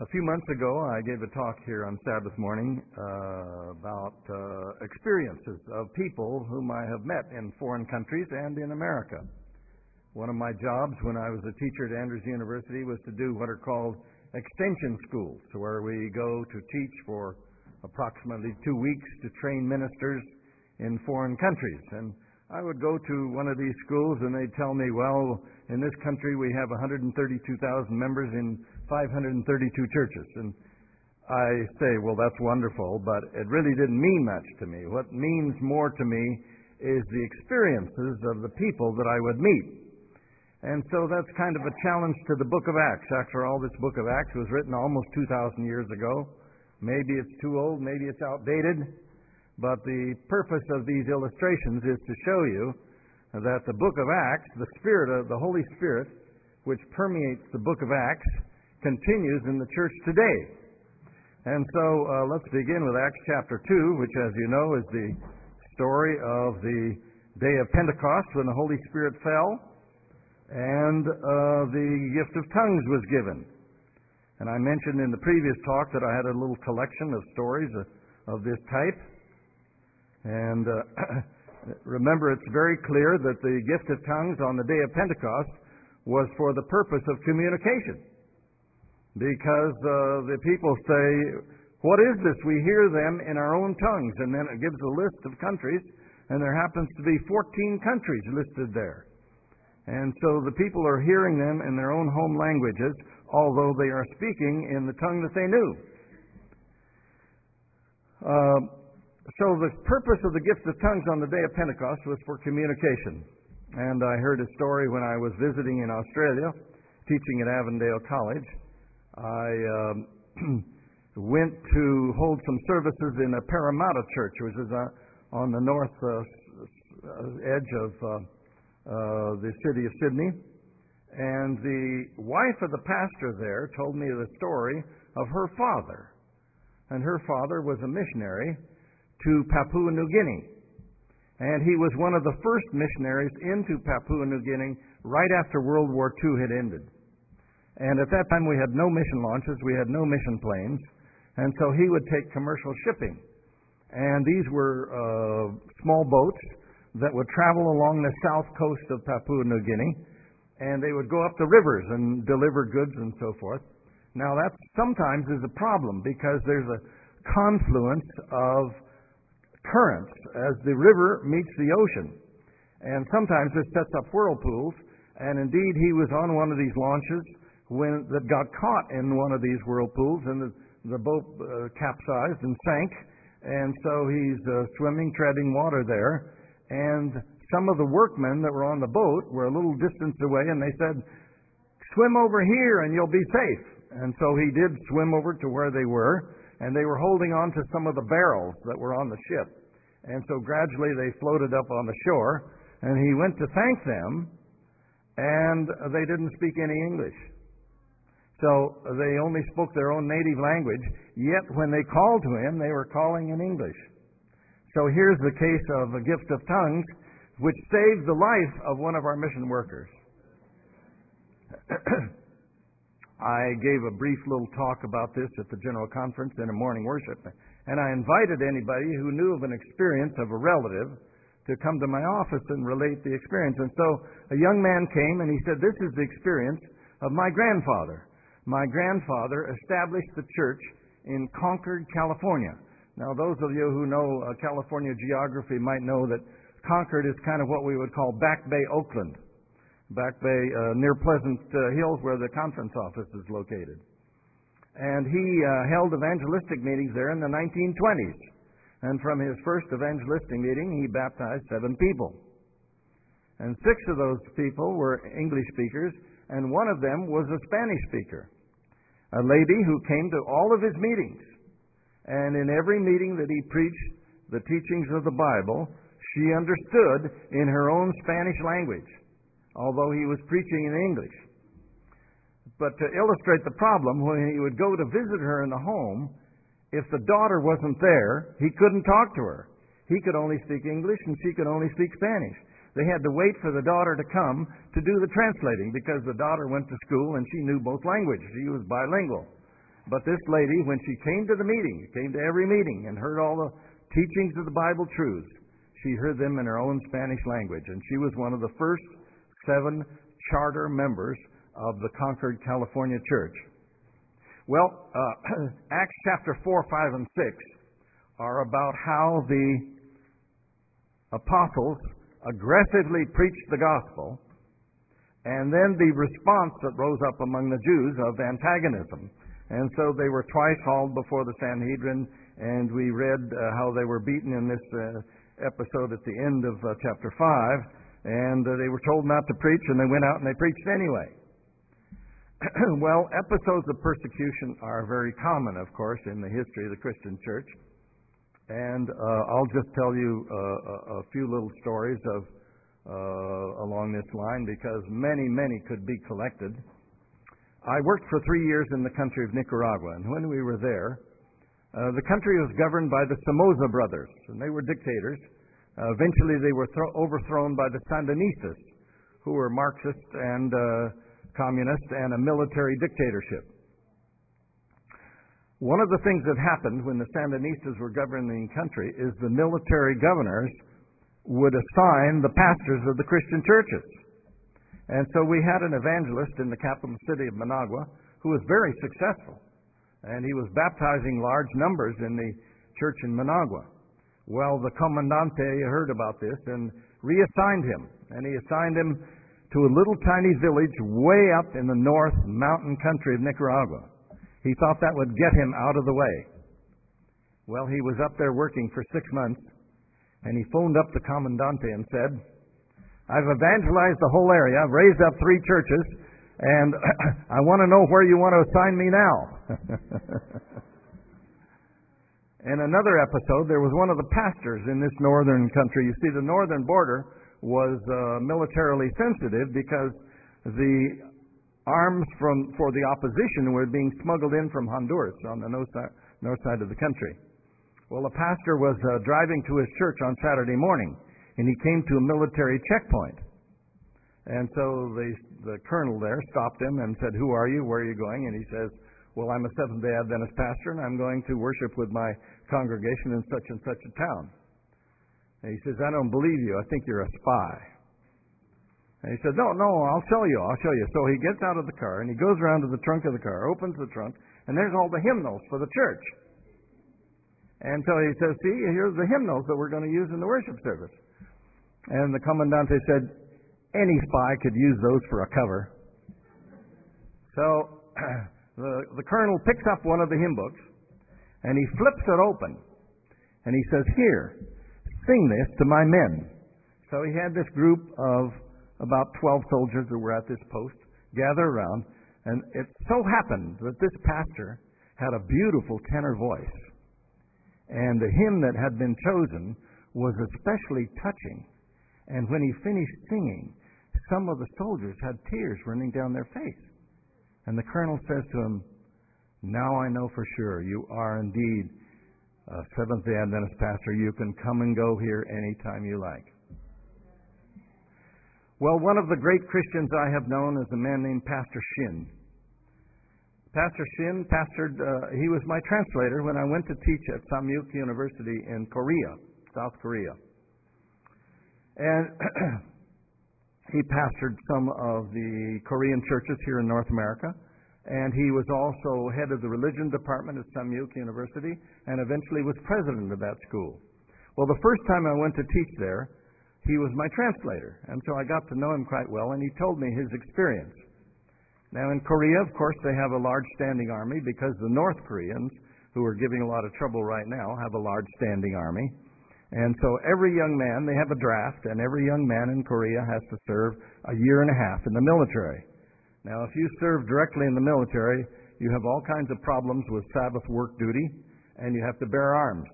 A few months ago, I gave a talk here on Sabbath morning about experiences of people whom I have met in foreign countries and in America. One of my jobs when I was a teacher at Andrews University was to do what are called extension schools, where we go to teach for approximately 2 weeks to train ministers in foreign countries. And I would go to one of these schools and they'd tell me, well, in this country we have 132,000 members in 532 churches. And I say, well, that's wonderful, but it really didn't mean much to me. What means more to me is the experiences of the people that I would meet. And so that's kind of a challenge to the book of Acts. After all, this book of Acts was written almost 2,000 years ago. Maybe it's too old, maybe it's outdated. But the purpose of these illustrations is to show you that the book of Acts, the Spirit of the Holy Spirit, which permeates the book of Acts, continues in the church today. And so let's begin with Acts chapter 2, which, as you know, is the story of the day of Pentecost when the Holy Spirit fell and the gift of tongues was given. And I mentioned in the previous talk that I had a little collection of stories of this type. And remember, it's very clear that the gift of tongues on the day of Pentecost was for the purpose of communication. Because the people say, what is this? We hear them in our own tongues. And then it gives a list of countries, and there happens to be 14 countries listed there. And so the people are hearing them in their own home languages, although they are speaking in the tongue that they knew. So the purpose of the gift of tongues on the day of Pentecost was for communication. And I heard a story when I was visiting in Australia, teaching at Avondale College. I went to hold some services in a Parramatta church, which is on the north edge of the city of Sydney. And the wife of the pastor there told me the story of her father. And her father was a missionary to Papua New Guinea. And he was one of the first missionaries into Papua New Guinea right after World War II had ended. And at that time we had no mission launches, we had no mission planes, and so he would take commercial shipping. And these were small boats that would travel along the south coast of Papua New Guinea, and they would go up the rivers and deliver goods and so forth. Now that sometimes is a problem because there's a confluence of currents as the river meets the ocean. And sometimes it sets up whirlpools, and indeed he was on one of these launches that got caught in one of these whirlpools, and the boat capsized and sank, and so he's swimming, treading water there, and some of the workmen that were on the boat were a little distance away, and they said, swim over here and you'll be safe. And so he did swim over to where they were, and they were holding on to some of the barrels that were on the ship. And so gradually they floated up on the shore, and he went to thank them, and they didn't speak any English. So they only spoke their own native language, yet when they called to him, they were calling in English. So here's the case of a gift of tongues, which saved the life of one of our mission workers. I gave a brief little talk about this at the General Conference in a morning worship, and I invited anybody who knew of an experience of a relative to come to my office and relate the experience. And so a young man came and he said, this is the experience of my grandfather. My grandfather established the church in Concord, California. Now, those of you who know California geography might know that Concord is kind of what we would call Back Bay, Oakland. Back Bay, near Pleasant Hills, where the conference office is located. And he held evangelistic meetings there in the 1920s. And from his first evangelistic meeting, he baptized 7 people. And 6 of those people were English speakers, and one of them was a Spanish speaker, a lady who came to all of his meetings. And in every meeting that he preached the teachings of the Bible, she understood in her own Spanish language, although he was preaching in English. But to illustrate the problem, when he would go to visit her in the home, if the daughter wasn't there, he couldn't talk to her. He could only speak English and she could only speak Spanish. They had to wait for the daughter to come to do the translating because the daughter went to school and she knew both languages. She was bilingual. But this lady, when she came to the meeting, came to every meeting and heard all the teachings of the Bible truths, she heard them in her own Spanish language. And she was one of the first 7 charter members of the Concord, California church. Well, Acts chapter 4, 5, and 6 are about how the apostles aggressively preached the gospel, and then the response that rose up among the Jews of antagonism. And so they were twice hauled before the Sanhedrin, and we read how they were beaten in this episode at the end of chapter 5, and they were told not to preach, and they went out and they preached anyway. Well, episodes of persecution are very common, of course, in the history of the Christian church. And I'll just tell you a few little stories of along this line, because many could be collected. I worked for 3 years in the country of Nicaragua, and when we were there, the country was governed by the Somoza brothers, and they were dictators. Eventually, they were overthrown by the Sandinistas, who were Marxists and communists and a military dictatorship. One of the things that happened when the Sandinistas were governing the country is the military governors would assign the pastors of the Christian churches. And so we had an evangelist in the capital city of Managua who was very successful, and he was baptizing large numbers in the church in Managua. Well, the comandante heard about this and reassigned him, and he assigned him to a little tiny village way up in the north mountain country of Nicaragua. He thought that would get him out of the way. Well, he was up there working for 6 months, and he phoned up the commandante and said, "I've evangelized the whole area, I've raised up 3 churches, and I want to know where you want to assign me now." In another episode, there was one of the pastors in this northern country. You see, the northern border was militarily sensitive because the arms for the opposition were being smuggled in from Honduras on the north side of the country. Well, a pastor was driving to his church on Saturday morning, and he came to a military checkpoint. And so the colonel there stopped him and said, "Who are you? Where are you going?" And he says, "Well, I'm a Seventh-day Adventist pastor, and I'm going to worship with my congregation in such and such a town." And he says, "I don't believe you. I think you're a spy." And he said, No, I'll show you. So he gets out of the car, and he goes around to the trunk of the car, opens the trunk, and there's all the hymnals for the church. And so he says, "See, here's the hymnals that we're going to use in the worship service." And the commandante said, "Any spy could use those for a cover." So the colonel picks up one of the hymn books, and he flips it open, and he says, "Here, sing this to my men." So he had this group of about 12 soldiers who were at this post gather around, and it so happened that this pastor had a beautiful tenor voice, and the hymn that had been chosen was especially touching. And when he finished singing, some of the soldiers had tears running down their face. And the colonel says to him, "Now I know for sure you are indeed a Seventh-day Adventist pastor. You can come and go here anytime you like." Well, one of the great Christians I have known is a man named Pastor Shin. Pastor Shin pastored, he was my translator when I went to teach at Samyuk University in Korea, South Korea. And he pastored some of the Korean churches here in North America, and he was also head of the religion department at Samyuk University, and eventually was president of that school. Well, the first time I went to teach there, he was my translator, and so I got to know him quite well, and he told me his experience. Now, in Korea, of course, they have a large standing army because the North Koreans, who are giving a lot of trouble right now, have a large standing army. And so every young man, they have a draft, and every young man in Korea has to serve a year and a half in the military. Now, if you serve directly in the military, you have all kinds of problems with Sabbath work duty, and you have to bear arms.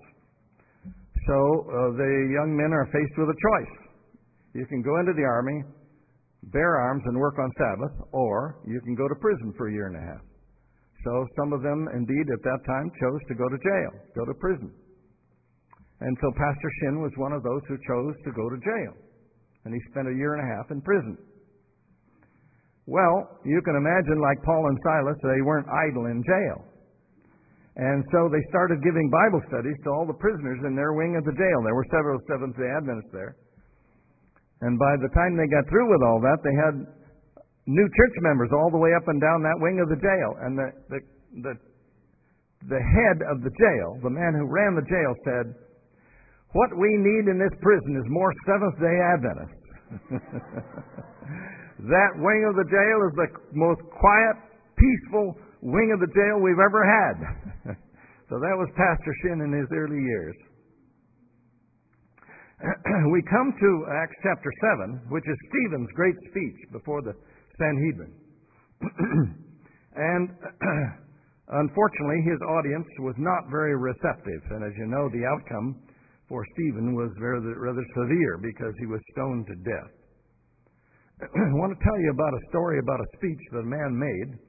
So the young men are faced with a choice. You can go into the army, bear arms, and work on Sabbath, or you can go to prison for a year and a half. So some of them, indeed, at that time, chose to go to jail, go to prison. And so Pastor Shin was one of those who chose to go to jail. And he spent a year and a half in prison. Well, you can imagine, like Paul and Silas, they weren't idle in jail. And so they started giving Bible studies to all the prisoners in their wing of the jail. There were several Seventh-day Adventists there. And by the time they got through with all that, they had new church members all the way up and down that wing of the jail. And the head of the jail, the man who ran the jail, said, "What we need in this prison is more Seventh-day Adventists." That wing of the jail is the most quiet, peaceful wing of the jail we've ever had. So that was Pastor Shin in his early years. We come to Acts chapter 7, which is Stephen's great speech before the Sanhedrin. And unfortunately, his audience was not very receptive. And as you know, the outcome for Stephen was rather severe because he was stoned to death. I want to tell you about a story about a speech that a man made.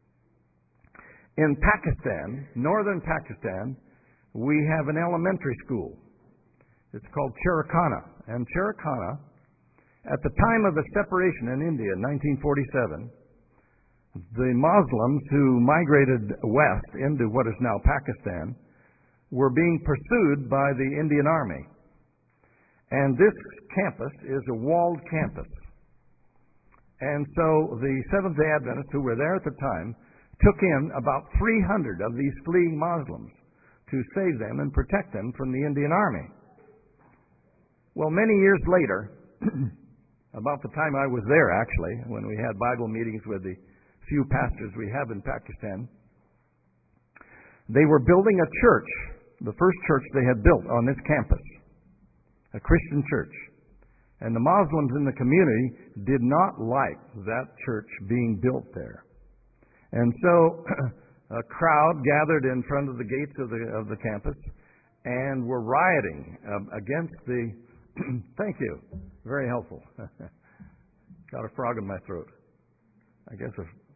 In Pakistan, northern Pakistan, we have an elementary school. It's called Chirikana. And Chirikana, at the time of the separation in India in 1947, the Muslims who migrated west into what is now Pakistan were being pursued by the Indian Army. And this campus is a walled campus. And so the Seventh-day Adventists who were there at the time took in about 300 of these fleeing Muslims to save them and protect them from the Indian Army. Well, many years later, about the time I was there actually, when we had Bible meetings with the few pastors we have in Pakistan, they were building a church, the first church they had built on this campus, a Christian church. And the Muslims in the community did not like that church being built there. And so a crowd gathered in front of the gates of the campus and were rioting against the... Thank you. Very helpful. Got a frog in my throat. I guess.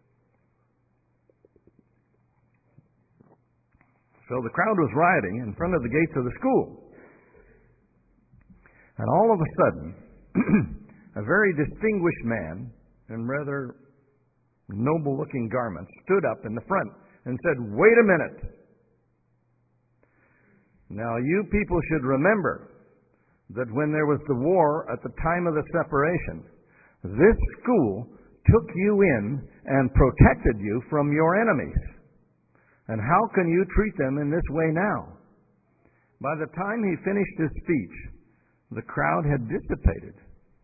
So the crowd was rioting in front of the gates of the school. And all of a sudden, a very distinguished man in rather noble-looking garments stood up in the front and said, "Wait a minute. Now you people should remember that when there was the war at the time of the separation, this school took you in and protected you from your enemies. And how can you treat them in this way now?" By the time he finished his speech, the crowd had dissipated.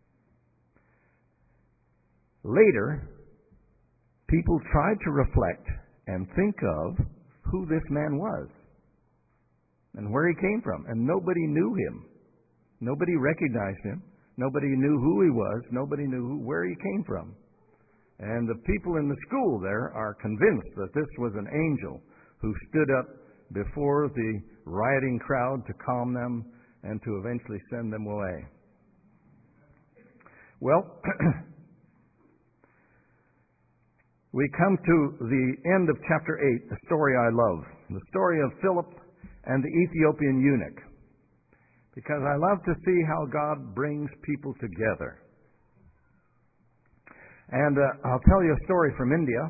Later, people tried to reflect and think of who this man was and where he came from. And nobody knew him. Nobody recognized him. Nobody knew who he was. Nobody knew where he came from. And the people in the school there are convinced that this was an angel who stood up before the rioting crowd to calm them and to eventually send them away. Well, we come to the end of chapter 8, the story I love, the story of Philip and the Ethiopian eunuch, because I love to see how God brings people together. And I'll tell you a story from India.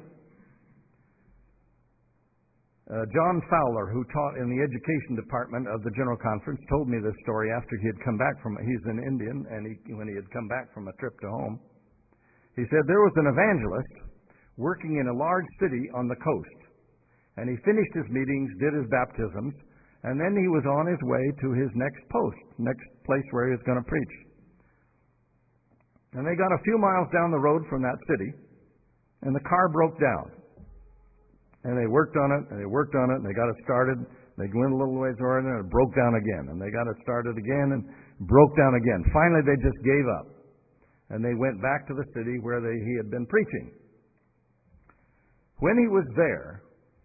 John Fowler, who taught in the education department of the General Conference, told me this story after he had come back from, he's an Indian, and when he had come back from a trip to home. He said there was an evangelist working in a large city on the coast. And he finished his meetings, did his baptisms, and then he was on his way to his next post, next place where he was going to preach. And they got a few miles down the road from that city, and the car broke down. And they worked on it, and they worked on it, and they got it started. They went a little ways over, and it broke down again. And they got it started again, and broke down again. Finally, they just gave up. And they went back to the city where he had been preaching. When he was there,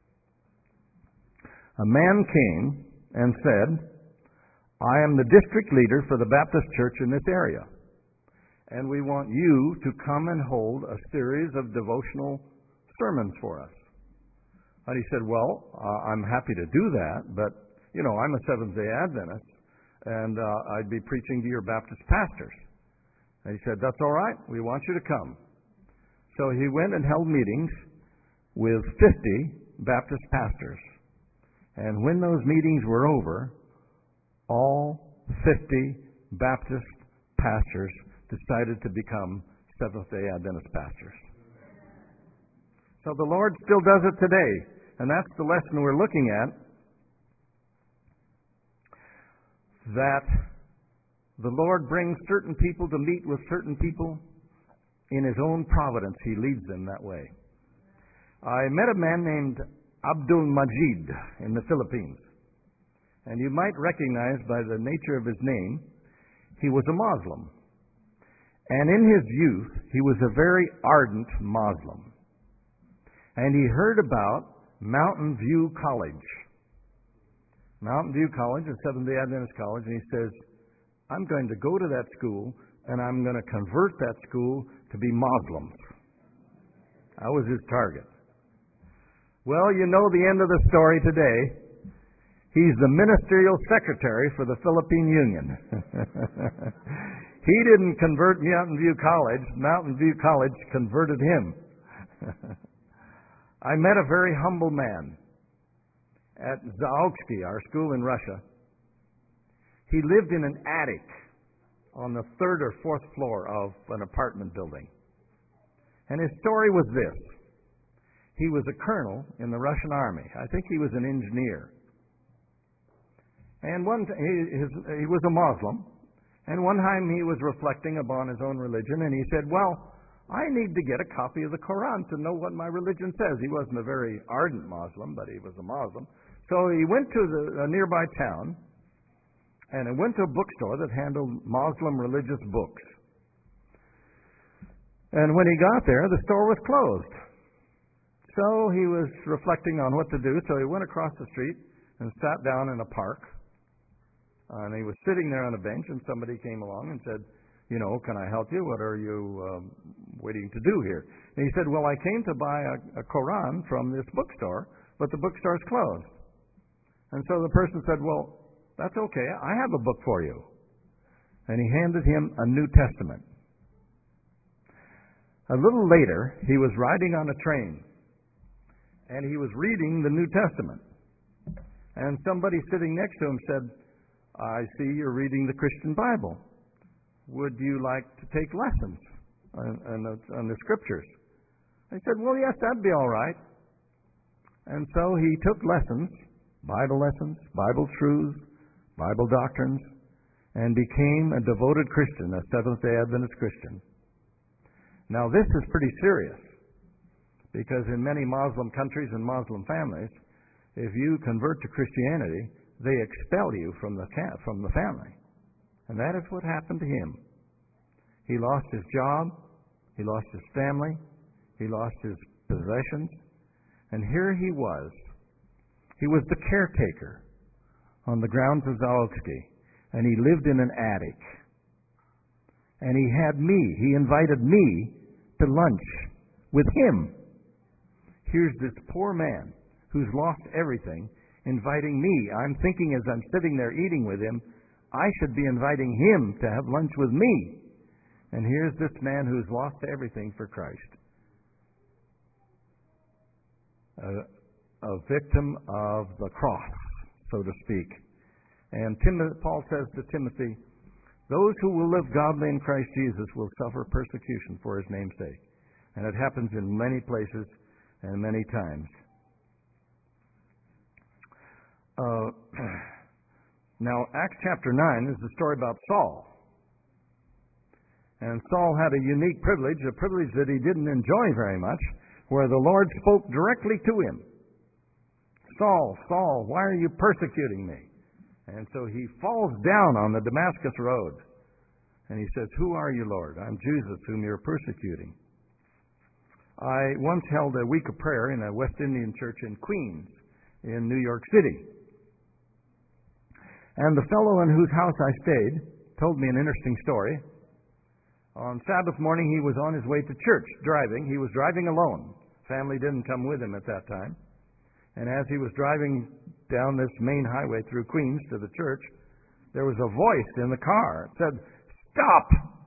a man came and said, "I am the district leader for the Baptist church in this area. And we want you to come and hold a series of devotional sermons for us." And he said, "Well, I'm happy to do that, but, I'm a Seventh-day Adventist, and I'd be preaching to your Baptist pastors." And he said, "That's all right. We want you to come." So he went and held meetings with 50 Baptist pastors. And when those meetings were over, all 50 Baptist pastors decided to become Seventh-day Adventist pastors. So the Lord still does it today, and that's the lesson we're looking at, that the Lord brings certain people to meet with certain people. In His own providence, He leads them that way. I met a man named Abdul Majid in the Philippines, and you might recognize by the nature of his name, he was a Muslim. And in his youth, he was a very ardent Muslim. And he heard about Mountain View College. Mountain View College, a Seventh-day Adventist college, and he says, I'm going to go to that school, and I'm going to convert that school to be Muslims. That was his target. Well, you know the end of the story today. He's the ministerial secretary for the Philippine Union. He didn't convert Mountain View College. Mountain View College converted him. I met a very humble man at Zaoksky, our school in Russia. He lived in an attic on the third or fourth floor of an apartment building. And his story was this. He was a colonel in the Russian army. I think he was an engineer. And he was a Muslim. And one time he was reflecting upon his own religion, and he said, well, I need to get a copy of the Quran to know what my religion says. He wasn't a very ardent Muslim, but he was a Muslim. So he went to a nearby town, and he went to a bookstore that handled Muslim religious books. And when he got there, the store was closed. So he was reflecting on what to do, so he went across the street and sat down in a park. And he was sitting there on a bench, and somebody came along and said, you know, can I help you? What are you waiting to do here? And he said, well, I came to buy a Quran from this bookstore, but the bookstore's closed. And so the person said, well, that's okay. I have a book for you. And he handed him a New Testament. A little later, he was riding on a train, and he was reading the New Testament. And somebody sitting next to him said, I see you're reading the Christian Bible. Would you like to take lessons on the Scriptures? I said, well, yes, that'd be all right. And so he took lessons, Bible truths, Bible doctrines, and became a devoted Christian, a Seventh-day Adventist Christian. Now, this is pretty serious, because in many Muslim countries and Muslim families, if you convert to Christianity, they expel you from the family. And that is what happened to him. He lost his job, he lost his family, he lost his possessions, and here he was. He was the caretaker on the grounds of Zaoksky, and he lived in an attic. And he invited me to lunch with him. Here's this poor man who's lost everything inviting me. I'm thinking as I'm sitting there eating with him, I should be inviting him to have lunch with me. And here's this man who's lost everything for Christ. A victim of the cross, so to speak. And Paul says to Timothy, those who will live godly in Christ Jesus will suffer persecution for His name's sake. And it happens in many places and many times. Now, Acts chapter 9 is the story about Saul. And Saul had a unique privilege, a privilege that he didn't enjoy very much, where the Lord spoke directly to him. Saul, Saul, why are you persecuting me? And so he falls down on the Damascus road. And he says, who are you, Lord? I'm Jesus, whom you're persecuting. I once held a week of prayer in a West Indian church in Queens, in New York City. And the fellow in whose house I stayed told me an interesting story. On Sabbath morning, he was on his way to church, driving. He was driving alone. Family didn't come with him at that time. And as he was driving down this main highway through Queens to the church, there was a voice in the car. It said, stop!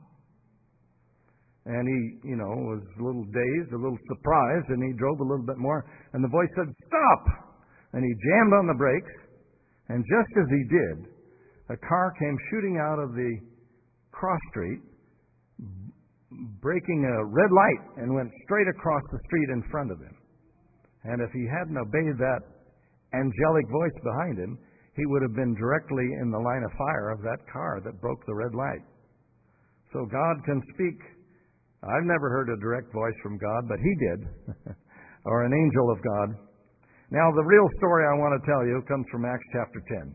And he, was a little dazed, a little surprised, and he drove a little bit more. And the voice said, stop! and he jammed on the brakes, and just as he did, a car came shooting out of the cross street, breaking a red light, and went straight across the street in front of him. And if he hadn't obeyed that angelic voice behind him, he would have been directly in the line of fire of that car that broke the red light. So God can speak. I've never heard a direct voice from God, but he did, or an angel of God. Now, the real story I want to tell you comes from Acts chapter 10.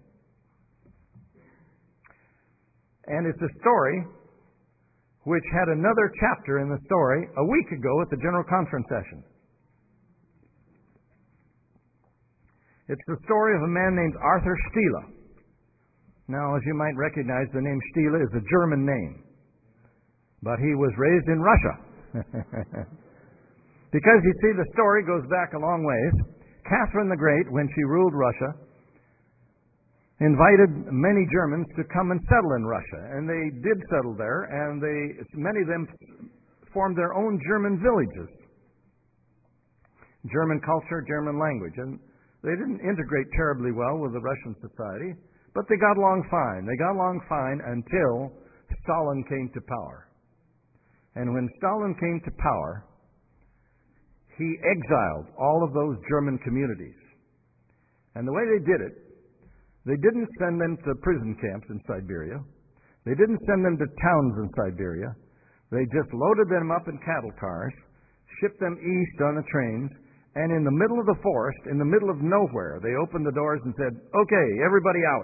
And it's a story which had another chapter in the story a week ago at the General Conference session. It's the story of a man named Arthur Stiehle. Now, as you might recognize, the name Stiehle is a German name, but he was raised in Russia. Because, you see, the story goes back a long ways. Catherine the Great, when she ruled Russia, invited many Germans to come and settle in Russia. And they did settle there, and many of them formed their own German villages. German culture, German language. And they didn't integrate terribly well with the Russian society, but they got along fine. They got along fine until Stalin came to power. And when Stalin came to power, he exiled all of those German communities. And the way they did it, they didn't send them to prison camps in Siberia. They didn't send them to towns in Siberia. They just loaded them up in cattle cars, shipped them east on the trains, and in the middle of the forest, in the middle of nowhere, they opened the doors and said, "Okay, everybody out."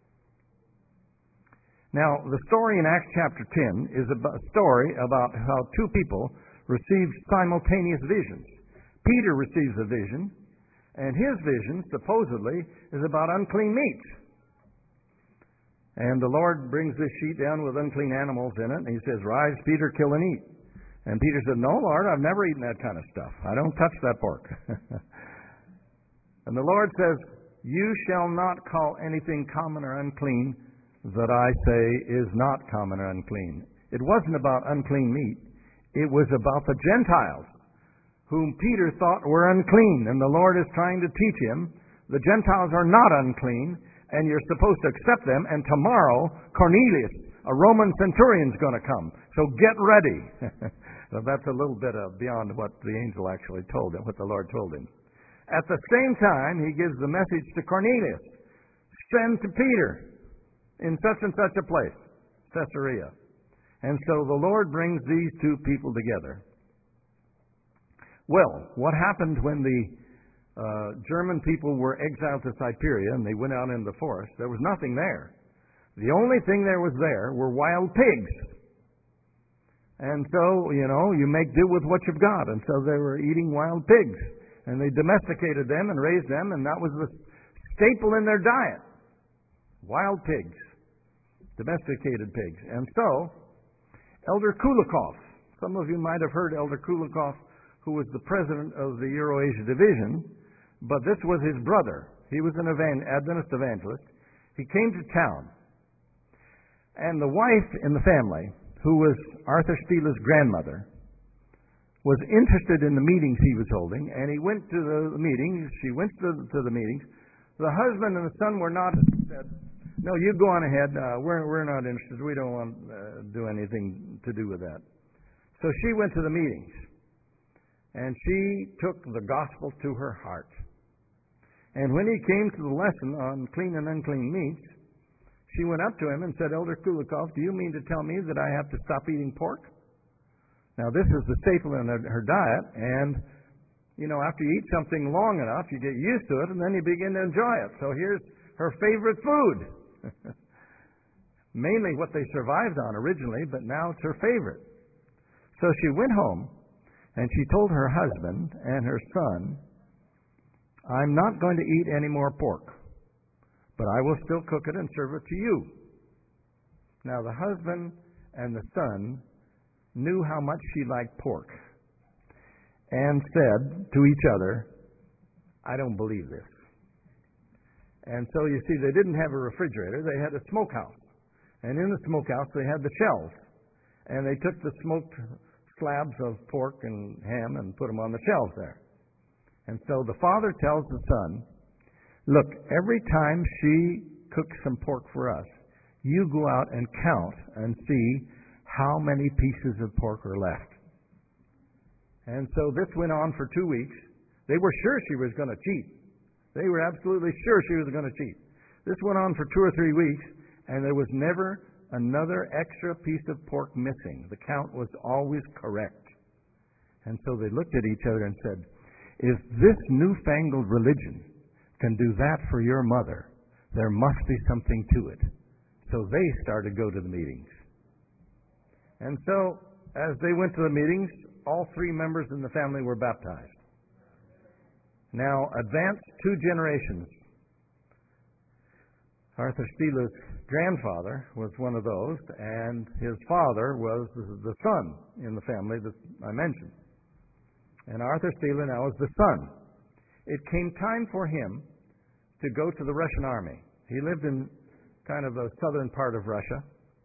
Now, the story in Acts chapter 10 is a story about how two people received simultaneous visions. Peter receives a vision, and his vision, supposedly, is about unclean meats. And the Lord brings this sheet down with unclean animals in it, and he says, "Rise, Peter, kill and eat." And Peter said, "No, Lord, I've never eaten that kind of stuff. I don't touch that pork." And the Lord says, "You shall not call anything common or unclean that I say is not common or unclean." It wasn't about unclean meat. It was about the Gentiles, whom Peter thought were unclean. And the Lord is trying to teach him, the Gentiles are not unclean, and you're supposed to accept them. And tomorrow, Cornelius, a Roman centurion, is going to come. So get ready. So that's a little bit beyond what the angel actually told him, what the Lord told him. At the same time, he gives the message to Cornelius. Send to Peter in such and such a place, Caesarea. And so the Lord brings these two people together. Well, what happened when the German people were exiled to Siberia and they went out in the forest? There was nothing there. The only thing there was there were wild pigs. And so, you make do with what you've got. And so they were eating wild pigs. And they domesticated them and raised them, and that was the staple in their diet. Wild pigs. Domesticated pigs. And so, Elder Kulikov, some of you might have heard Elder Kulikov, who was the president of the Euro-Asia Division, but this was his brother. He was an Adventist evangelist. He came to town. And the wife in the family, who was Arthur Stiehle's grandmother, was interested in the meetings he was holding, and he went to the meetings. She went to the meetings. The husband and the son were not. Said, "No, you go on ahead. We're not interested. We don't want to do anything to do with that." So she went to the meetings, and she took the gospel to her heart. And when he came to the lesson on clean and unclean meats, she went up to him and said, "Elder Kulikov, do you mean to tell me that I have to stop eating pork?" Now, this is the staple in her diet, and, after you eat something long enough, you get used to it, and then you begin to enjoy it. So here's her favorite food. Mainly what they survived on originally, but now it's her favorite. So she went home, and she told her husband and her son, "I'm not going to eat any more pork, but I will still cook it and serve it to you." Now, the husband and the son knew how much she liked pork and said to each other, "I don't believe this." And so, you see, they didn't have a refrigerator. They had a smokehouse. And in the smokehouse, they had the shelves. And they took the smoked slabs of pork and ham and put them on the shelves there. And so the father tells the son, look, every time she cooks some pork for us, you go out and count and see how many pieces of pork are left. And so this went on for 2 weeks. They were sure she was going to cheat. They were absolutely sure she was going to cheat. This went on for 2 or 3 weeks, and there was never another extra piece of pork missing. The count was always correct. And so they looked at each other and said, if this newfangled religion can do that for your mother, there must be something to it. So they started to go to the meetings. And so, as they went to the meetings, all 3 members in the family were baptized. Now, advance 2 generations. Arthur Stela's grandfather was one of those, and his father was the son in the family that I mentioned. And Arthur Stela now is the son. It came time for him to go to the Russian army. He lived in kind of the southern part of Russia.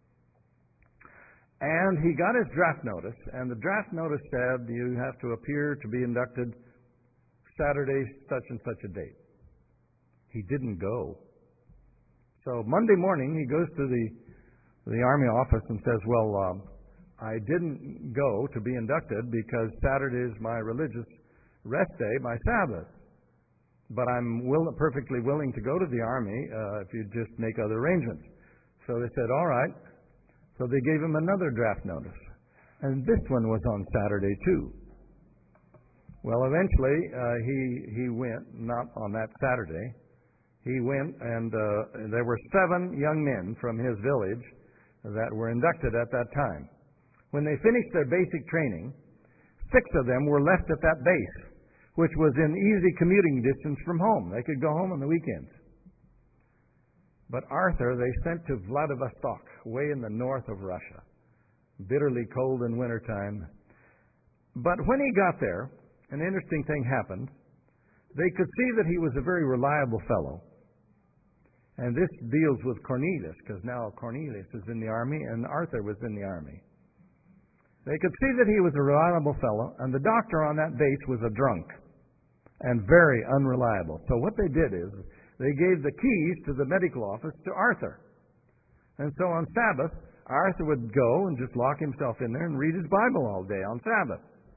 And he got his draft notice, and the draft notice said you have to appear to be inducted Saturday, such and such a date. He didn't go. So Monday morning, he goes to the Army office and says, well, I didn't go to be inducted because Saturday is my religious rest day, my Sabbath. But I'm perfectly willing to go to the Army if you just make other arrangements. So they said, all right. So they gave him another draft notice. And this one was on Saturday, too. Well, eventually, he went, not on that Saturday. He went, and there were 7 young men from his village that were inducted at that time. When they finished their basic training, 6 of them were left at that base, which was in easy commuting distance from home. They could go home on the weekends. But Arthur, they sent to Vladivostok, way in the north of Russia, bitterly cold in wintertime. But when he got there, an interesting thing happened. They could see that he was a very reliable fellow. And this deals with Cornelius, because now Cornelius is in the army and Arthur was in the army. They could see that he was a reliable fellow, and the doctor on that base was a drunk and very unreliable. So what they did is they gave the keys to the medical office to Arthur. And so on Sabbath, Arthur would go and just lock himself in there and read his Bible all day on Sabbath.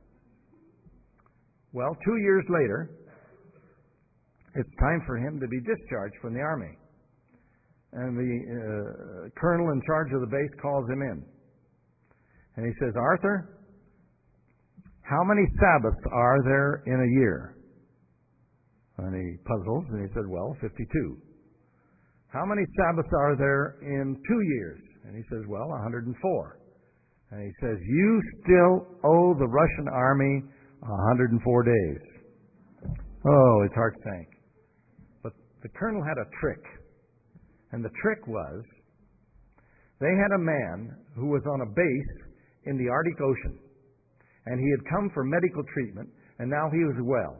Well, 2 years later, it's time for him to be discharged from the army. And the colonel in charge of the base calls him in. And he says, Arthur, how many Sabbaths are there in a year? And he puzzles, and he said, well, 52. How many Sabbaths are there in 2 years? And he says, well, 104. And he says, you still owe the Russian army 104 days. Oh, his heart sank. But the colonel had a trick. And the trick was, they had a man who was on a base in the Arctic Ocean. And he had come for medical treatment, and now he was well.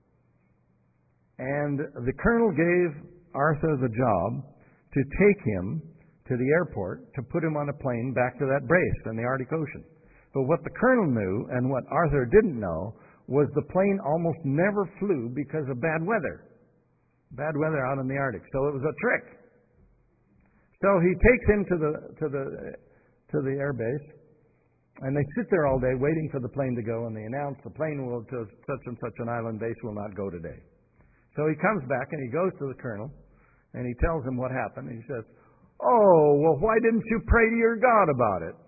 And the colonel gave Arthur the job to take him to the airport to put him on a plane back to that base in the Arctic Ocean. But what the colonel knew and what Arthur didn't know was the plane almost never flew because of bad weather. Bad weather out in the Arctic. So it was a trick. So he takes him to the air base, and they sit there all day waiting for the plane to go, and they announce the plane will to such and such an island base will not go today. So he comes back and he goes to the colonel and he tells him what happened. And he says, oh, well, why didn't you pray to your God about it?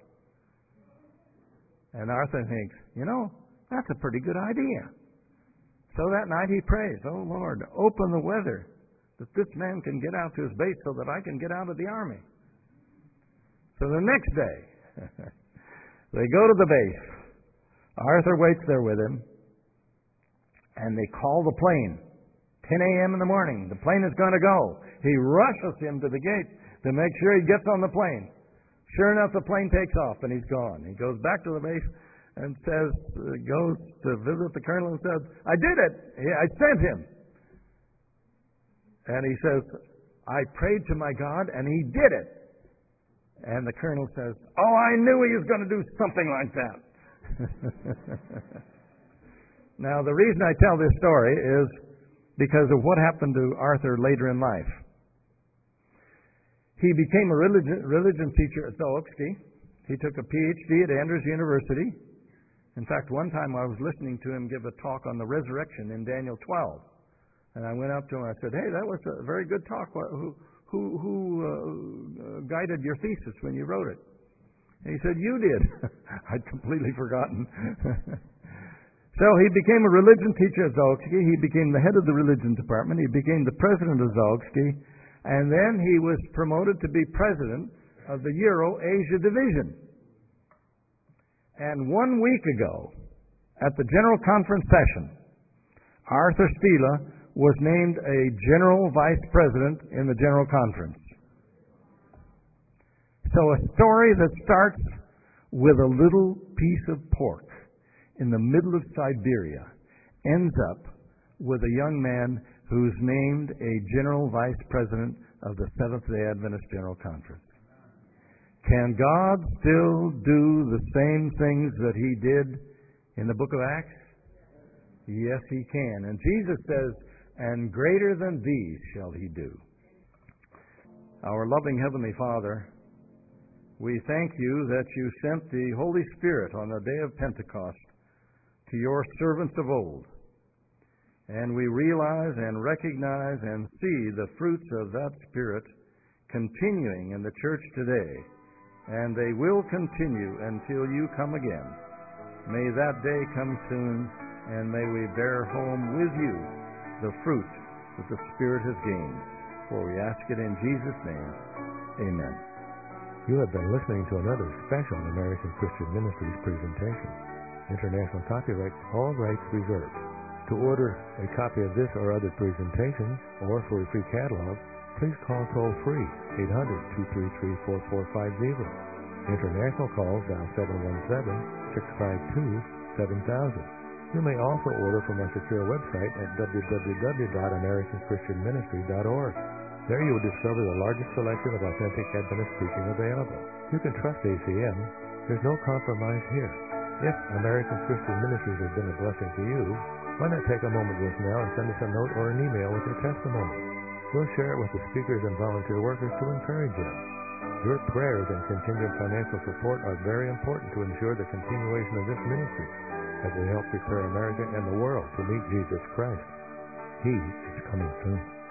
And Arthur thinks, that's a pretty good idea. So that night he prays, oh, Lord, open the weather that this man can get out to his base so that I can get out of the army. So the next day, they go to the base. Arthur waits there with him, and they call the plane. 10 a.m. in the morning. The plane is going to go. He rushes him to the gate to make sure he gets on the plane. Sure enough, the plane takes off, and he's gone. He goes back to the base and goes to visit the colonel and says, I did it. I sent him. And he says, I prayed to my God, and he did it. And the colonel says, oh, I knew he was going to do something like that. Now, the reason I tell this story is because of what happened to Arthur later in life. He became a religion teacher at Zalewski. He took a PhD at Andrews University. In fact, one time I was listening to him give a talk on the resurrection in Daniel 12. And I went up to him and I said, "Hey, that was a very good talk. Who guided your thesis when you wrote it?" And he said, "You did." I'd completely forgotten. So he became a religion teacher at Zalewski. He became the head of the religion department. He became the president of Zalewski. And then he was promoted to be president of the Euro-Asia division. And 1 week ago, at the General Conference session, Arthur Stila was named a General Vice President in the General Conference. So a story that starts with a little piece of pork in the middle of Siberia ends up with a young man who's named a General Vice President of the Seventh-day Adventist General Conference. Can God still do the same things that He did in the book of Acts? Yes, He can. And Jesus says, "And greater than these shall He do." Our loving Heavenly Father, we thank You that You sent the Holy Spirit on the day of Pentecost to Your servants of old. And we realize and recognize and see the fruits of that Spirit continuing in the church today. And they will continue until You come again. May that day come soon, and may we bear home with You the fruit that the Spirit has gained. For we ask it in Jesus' name. Amen. You have been listening to another special American Christian Ministries presentation. International copyright, all rights reserved. To order a copy of this or other presentations, or for a free catalog, please call toll-free 800-233-4450. International calls dial 717-652-7000. You may also order from our secure website at www.americanchristianministry.org. There you will discover the largest selection of authentic Adventist preaching available. You can trust ACM. There's no compromise here. If American Christian Ministries has been a blessing to you, why not take a moment just now and send us a note or an email with your testimony? We'll share it with the speakers and volunteer workers to encourage them. Your prayers and contingent financial support are very important to ensure the continuation of this ministry as we help prepare America and the world to meet Jesus Christ. He is coming soon.